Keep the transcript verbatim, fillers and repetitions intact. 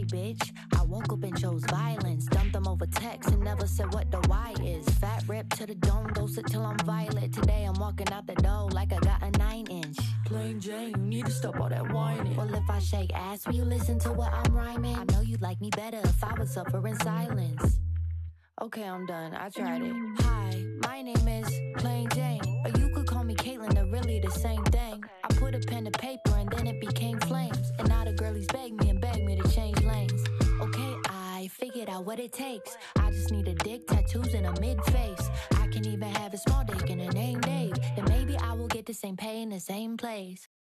bitch. I woke up and chose violence. Dumped them over text and never said what the why is. Fat rip to the dome, dose it till I'm violet. Today I'm walking out the door like I got a nine inch. Plain Jane, you need to stop all that whining. Well, if I shake ass, will you listen to what I'm rhyming? I know you'd like me better if I would suffer in silence. Okay, I'm done. I tried it. Hi, my name is Plain Jane. Or you could call me Caitlin, they're really the same thing. I put a pen to paper and then it became flames. And now the girlies beg me and beg me to change lanes. Okay, I figured out what it takes. I just need a dick, tattoos, and a mid-face. I can even have a small dick and a name Dave. Then maybe I will get the same pay in the same place.